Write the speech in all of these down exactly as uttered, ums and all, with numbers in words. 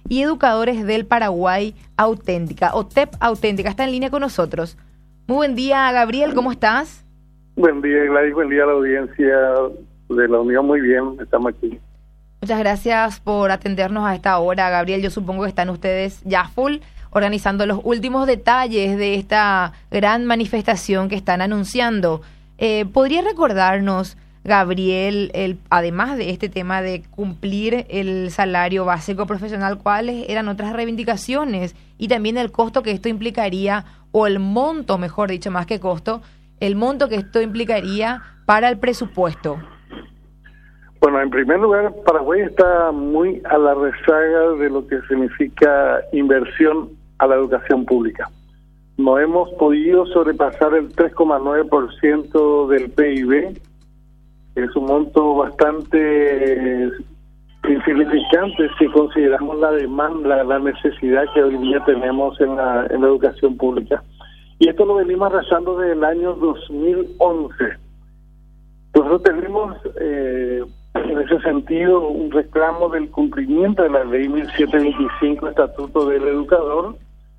y Educadores del Paraguay Auténtica, o T E P Auténtica. Está en línea con nosotros. Muy buen día, Gabriel, ¿cómo estás? Buen día, Gladys, buen día a la audiencia de la Unión. Muy bien, estamos aquí. Muchas gracias por atendernos a esta hora, Gabriel. Yo supongo que están ustedes ya full organizando los últimos detalles de esta gran manifestación que están anunciando. Eh, ¿Podría recordarnos, Gabriel, el, además de este tema de cumplir el salario básico profesional, cuáles eran otras reivindicaciones y también el costo que esto implicaría, o el monto, mejor dicho, más que costo, el monto que esto implicaría para el presupuesto? Bueno, en primer lugar, Paraguay está muy a la rezaga de lo que significa inversión a la educación pública. No hemos podido sobrepasar el tres coma nueve por ciento del P I B. Es un monto bastante insignificante si consideramos la demanda, la necesidad que hoy día tenemos en la, en la educación pública. Y esto lo venimos arrastrando desde el año dos mil once. Nosotros tenemos, eh, en ese sentido, un reclamo del cumplimiento de la ley mil setecientos veinticinco, Estatuto del Educador,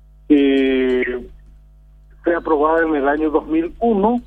que fue aprobada en el año dos mil uno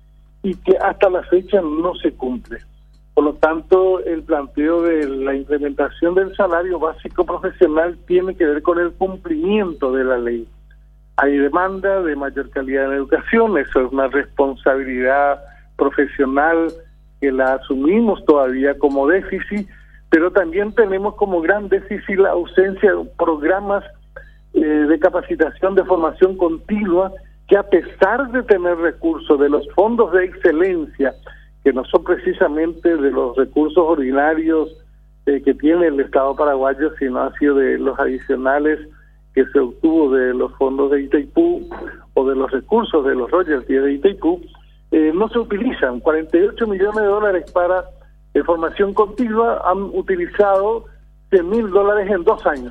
y que hasta la fecha no se cumple. Por lo tanto, el planteo de la implementación del salario básico profesional tiene que ver con el cumplimiento de la ley. Hay demanda de mayor calidad en educación, eso es una responsabilidad profesional que la asumimos todavía como déficit, pero también tenemos como gran déficit la ausencia de programas eh, de capacitación, de formación continua, que a pesar de tener recursos de los fondos de excelencia, que no son precisamente de los recursos ordinarios eh, que tiene el Estado paraguayo, sino ha sido de los adicionales que se obtuvo de los fondos de Itaipú o de los recursos de los royalties de Itaipú, eh, no se utilizan. cuarenta y ocho millones de dólares para eh, formación continua, han utilizado cien mil dólares en dos años.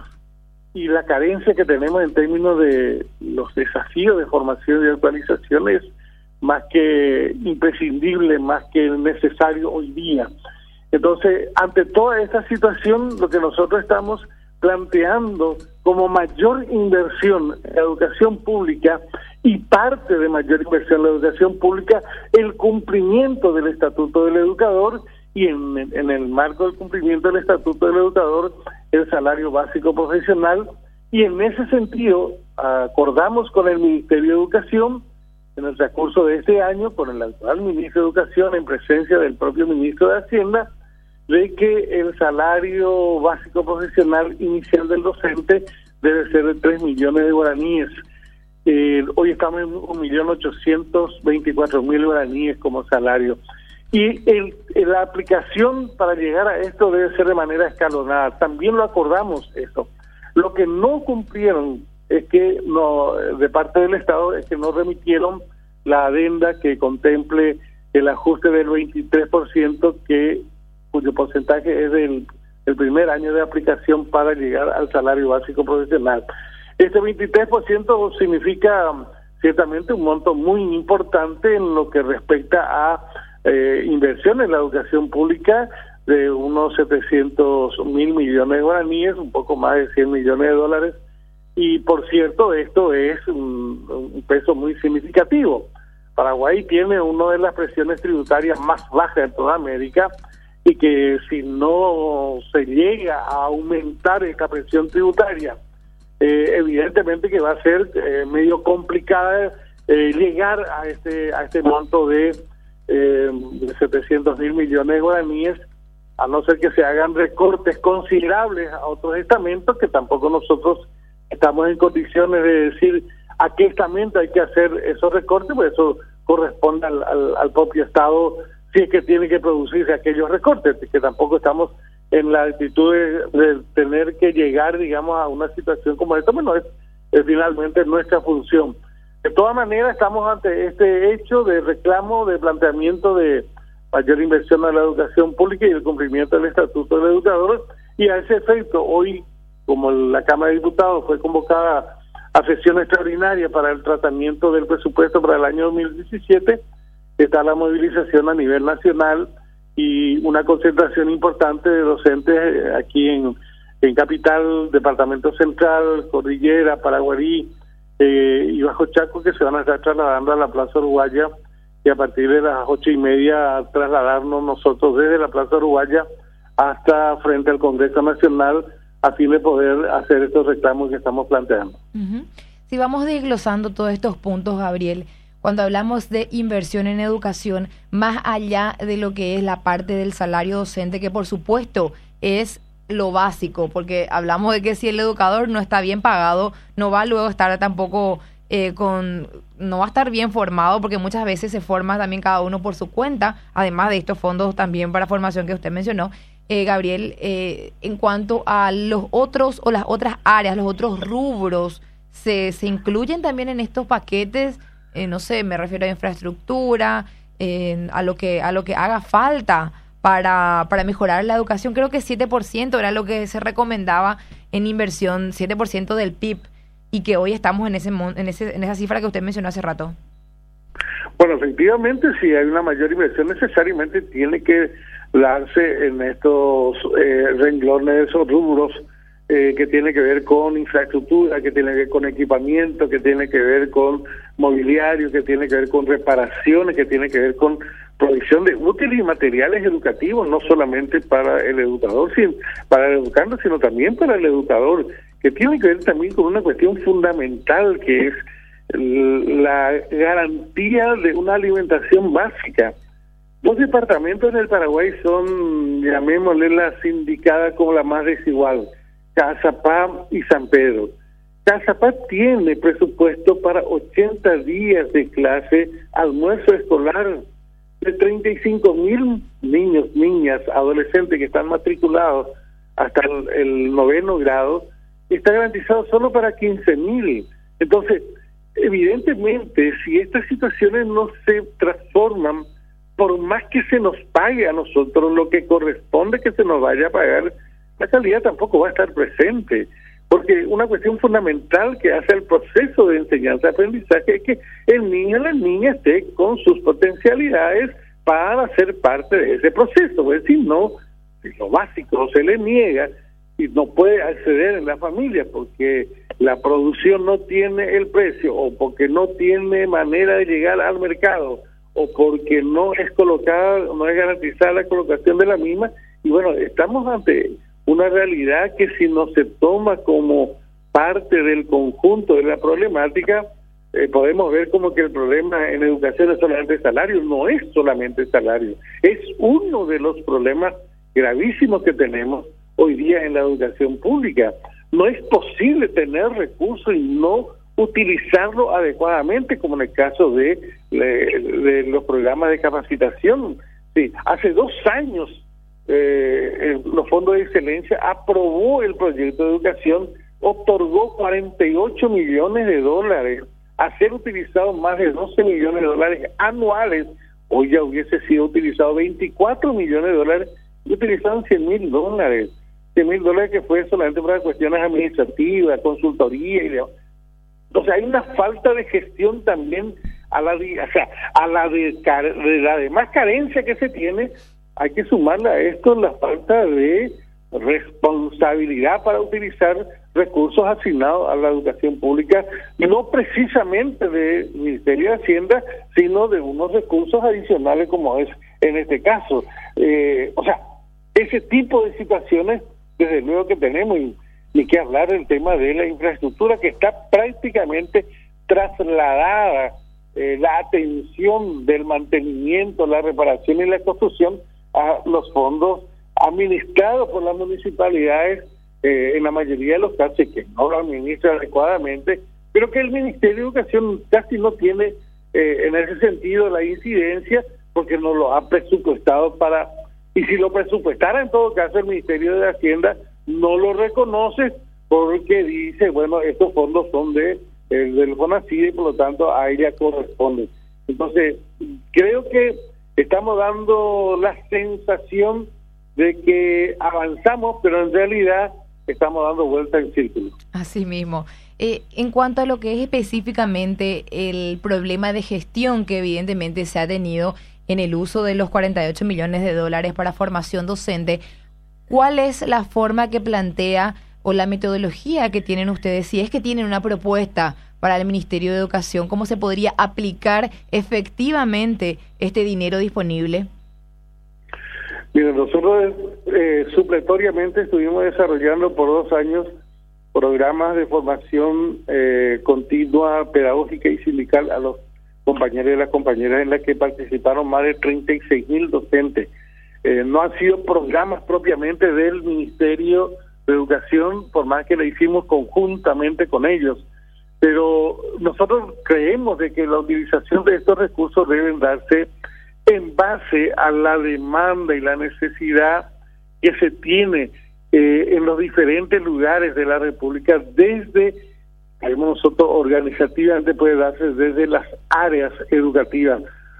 Y la carencia que tenemos en términos de los desafíos de formación y actualización es más que imprescindible, más que necesario hoy día. Entonces, ante toda esta situación, lo que nosotros estamos planteando como mayor inversión en la educación pública y parte de mayor inversión en la educación pública, el cumplimiento del Estatuto del Educador y en, en el marco del cumplimiento del Estatuto del Educador, el salario básico profesional. Y en ese sentido, acordamos con el Ministerio de Educación, en el transcurso de este año, con el actual Ministro de Educación, en presencia del propio Ministro de Hacienda, de que el salario básico profesional inicial del docente debe ser de tres millones de guaraníes. Eh, hoy estamos en un millón ochocientos veinticuatro mil guaraníes como salario. Y el, la aplicación para llegar a esto debe ser de manera escalonada. También lo acordamos eso. Lo que no cumplieron es que no, de parte del Estado, es que no remitieron la adenda que contemple el ajuste del veintitrés por ciento, que cuyo porcentaje es del el primer año de aplicación para llegar al salario básico profesional. Este veintitrés por ciento significa ciertamente un monto muy importante en lo que respecta a eh, inversión en la educación pública de unos setecientos mil millones de guaraníes, un poco más de cien millones de dólares. Y por cierto, esto es un, un peso muy significativo. Paraguay tiene una de las presiones tributarias más bajas de toda América, y que si no se llega a aumentar esta presión tributaria, eh, evidentemente que va a ser eh, medio complicada eh, llegar a este a este monto de, eh, de setecientos mil millones de guaraníes, a no ser que se hagan recortes considerables a otros estamentos, que tampoco nosotros estamos en condiciones de decir a qué estamento hay que hacer esos recortes, pues eso corresponde al, al, al propio Estado, si es que tiene que producirse aquellos recortes, que tampoco estamos en la actitud de, de tener que llegar, digamos, a una situación como esta. Bueno, es, es finalmente nuestra función. De todas maneras, estamos ante este hecho de reclamo, de planteamiento de mayor inversión en la educación pública y el cumplimiento del Estatuto del Educador, y a ese efecto, hoy, como la Cámara de Diputados fue convocada a sesión extraordinaria para el tratamiento del presupuesto para el año dos mil diecisiete, está la movilización a nivel nacional y una concentración importante de docentes aquí en, en Capital, Departamento Central, Cordillera, Paraguarí eh, y Bajo Chaco, que se van a estar trasladando a la Plaza Uruguaya, y a partir de las ocho y media trasladarnos nosotros desde la Plaza Uruguaya hasta frente al Congreso Nacional, a fin de poder hacer estos reclamos que estamos planteando. Uh-huh. Si vamos desglosando todos estos puntos, Gabriel, cuando hablamos de inversión en educación, más allá de lo que es la parte del salario docente, que por supuesto es lo básico, porque hablamos de que si el educador no está bien pagado, no va luego a estar tampoco eh, con, no va a estar bien formado, porque muchas veces se forma también cada uno por su cuenta, además de estos fondos también para formación que usted mencionó. Eh, Gabriel, eh, en cuanto a los otros o las otras áreas, los otros rubros, ¿se, se incluyen también en estos paquetes? Eh, no sé, me refiero a infraestructura, eh, a lo que a lo que haga falta para, para mejorar la educación. Creo que siete por ciento era lo que se recomendaba en inversión, siete por ciento del P I B, y que hoy estamos en ese en ese en esa cifra que usted mencionó hace rato. Bueno, efectivamente, si hay una mayor inversión, necesariamente tiene que darse en estos eh, renglones o rubros eh, que tiene que ver con infraestructura, que tiene que ver con equipamiento, que tiene que ver con mobiliario, que tiene que ver con reparaciones, que tiene que ver con provisión de útiles y materiales educativos, no solamente para el educador, sino para el educando, sino también para el educador, que tiene que ver también con una cuestión fundamental, que es la garantía de una alimentación básica. Dos departamentos en el Paraguay son, llamémosle, las indicadas como la más desigual, Cazapá y San Pedro. Cazapá tiene presupuesto para ochenta días de clase, almuerzo escolar, de treinta y cinco mil niños, niñas, adolescentes que están matriculados hasta el, el noveno grado, está garantizado solo para quince mil. Entonces, evidentemente, si estas situaciones no se transforman, por más que se nos pague a nosotros lo que corresponde que se nos vaya a pagar, la calidad tampoco va a estar presente. Porque una cuestión fundamental que hace el proceso de enseñanza-aprendizaje es que el niño o la niña esté con sus potencialidades para ser parte de ese proceso. Es decir, no, si lo básico se le niega y no puede acceder en la familia porque la producción no tiene el precio, o porque no tiene manera de llegar al mercado, o porque no es colocada, no es garantizada la colocación de la misma, y bueno, estamos ante una realidad que si no se toma como parte del conjunto de la problemática, eh, podemos ver como que el problema en educación es solamente el salario. No es solamente el salario, es uno de los problemas gravísimos que tenemos hoy día en la educación pública. No es posible tener recursos y no utilizarlo adecuadamente, como en el caso de, de, de los programas de capacitación. Sí, hace dos años eh, los fondos de excelencia aprobó el proyecto de educación, otorgó cuarenta y ocho millones de dólares, a ser utilizados más de doce millones de dólares anuales. Hoy ya hubiese sido utilizado veinticuatro millones de dólares y utilizaron cien mil dólares. cien mil dólares que fue solamente para cuestiones administrativas, consultoría y demás. O sea, hay una falta de gestión también a la, o sea, a la de, de la demás carencia que se tiene. Hay que sumarle a esto la falta de responsabilidad para utilizar recursos asignados a la educación pública, no precisamente del Ministerio de Hacienda, sino de unos recursos adicionales como es en este caso. Eh, o sea, ese tipo de situaciones, desde luego que tenemos, y ni que hablar del tema de la infraestructura, que está prácticamente trasladada eh, la atención del mantenimiento, la reparación y la construcción a los fondos administrados por las municipalidades, eh, en la mayoría de los casos, que no lo administra adecuadamente, pero que el Ministerio de Educación casi no tiene eh, en ese sentido la incidencia, porque no lo ha presupuestado para, y si lo presupuestara en todo caso el Ministerio de Hacienda no lo reconoce, porque dice, bueno, estos fondos son de el del FONACYDE y por lo tanto a ella corresponde. Entonces, creo que estamos dando la sensación de que avanzamos, pero en realidad estamos dando vuelta en círculo. Así mismo. Eh, en cuanto a lo que es específicamente el problema de gestión que evidentemente se ha tenido en el uso de los cuarenta y ocho millones de dólares para formación docente, ¿cuál es la forma que plantea o la metodología que tienen ustedes, si es que tienen una propuesta para el Ministerio de Educación, cómo se podría aplicar efectivamente este dinero disponible. Miren, nosotros eh, supletoriamente estuvimos desarrollando por dos años programas de formación eh, continua, pedagógica y sindical a los compañeros y las compañeras, en las que participaron más de treinta y seis mil docentes. Eh, no han sido programas propiamente del Ministerio de Educación, por más que lo hicimos conjuntamente con ellos, pero nosotros creemos de que la utilización de estos recursos deben darse en base a la demanda y la necesidad que se tiene eh, en los diferentes lugares de la República, desde, creemos nosotros, organizativamente puede darse desde las áreas educativas.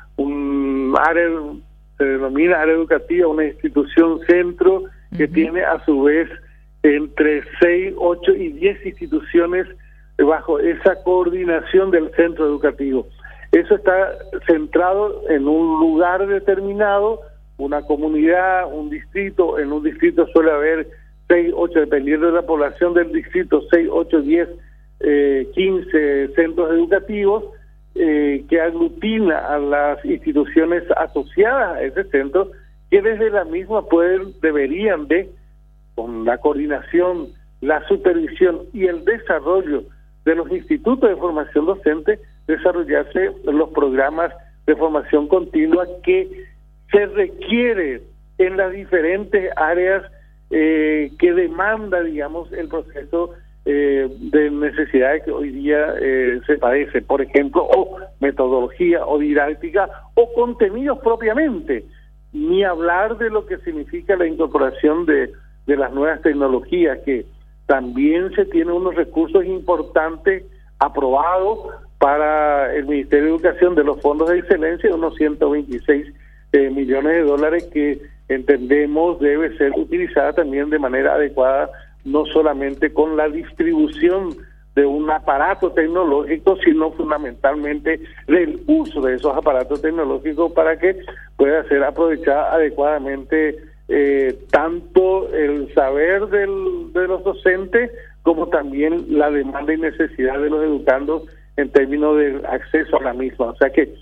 Un área se denomina área educativa, una institución centro que uh-huh. tiene a su vez entre seis, ocho y diez instituciones bajo esa coordinación del centro educativo. Eso está centrado en un lugar determinado, una comunidad, un distrito. En un distrito suele haber seis, ocho, dependiendo de la población del distrito, seis, ocho, diez, eh, quince centros educativos eh, que aglutina a las instituciones asociadas a ese centro, que desde la misma pueden, deberían de, con la coordinación, la supervisión y el desarrollo de los institutos de formación docente, desarrollarse los programas de formación continua que se requiere en las diferentes áreas eh, que demanda, digamos, el proceso eh, de necesidades que hoy día eh, se padece, por ejemplo, o metodología o didáctica o contenidos propiamente, ni hablar de lo que significa la incorporación de, de las nuevas tecnologías, que también se tienen unos recursos importantes aprobados para el Ministerio de Educación de los fondos de excelencia, unos ciento veintiséis eh, millones de dólares que entendemos debe ser utilizada también de manera adecuada, no solamente con la distribución de un aparato tecnológico, sino fundamentalmente del uso de esos aparatos tecnológicos para que pueda ser aprovechada adecuadamente eh, tanto el saber del, de los docentes como también la demanda y necesidad de los educandos en términos del acceso a la misma. O sea que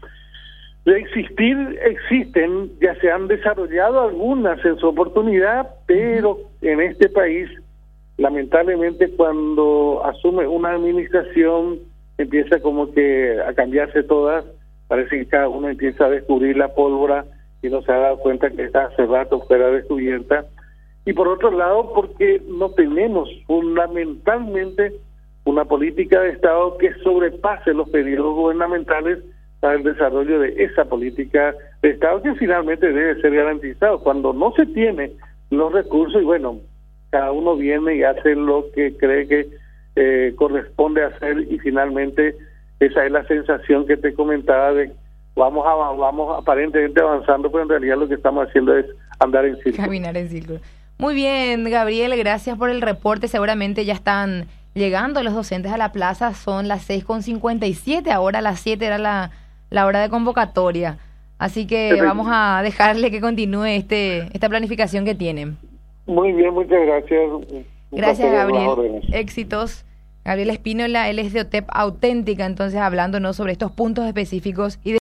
de existir, existen, ya se han desarrollado algunas en su oportunidad, pero en este país, lamentablemente, cuando asume una administración, empieza como que a cambiarse todas, parece que cada uno empieza a descubrir la pólvora y no se ha dado cuenta que está hace rato fuera descubierta. Y por otro lado, porque no tenemos fundamentalmente una política de Estado que sobrepase los periodos gubernamentales para el desarrollo de esa política de Estado, que finalmente debe ser garantizado. Cuando no se tiene los recursos, y bueno, cada uno viene y hace lo que cree que eh, corresponde hacer, y finalmente esa es la sensación que te comentaba de vamos a, vamos aparentemente avanzando, pero en realidad lo que estamos haciendo es andar en círculo. Caminar en círculo. Muy bien, Gabriel, gracias por el reporte. Seguramente ya están llegando los docentes a la plaza, son las seis con cincuenta y siete, ahora a las siete era la, la hora de convocatoria. Así que Perfecto. Vamos a dejarle que continúe este esta planificación que tienen. Muy bien, muchas gracias. Gracias, Gabriel. Éxitos. Gabriel Espínola, él es de OTEP Auténtica, entonces hablándonos sobre estos puntos específicos y de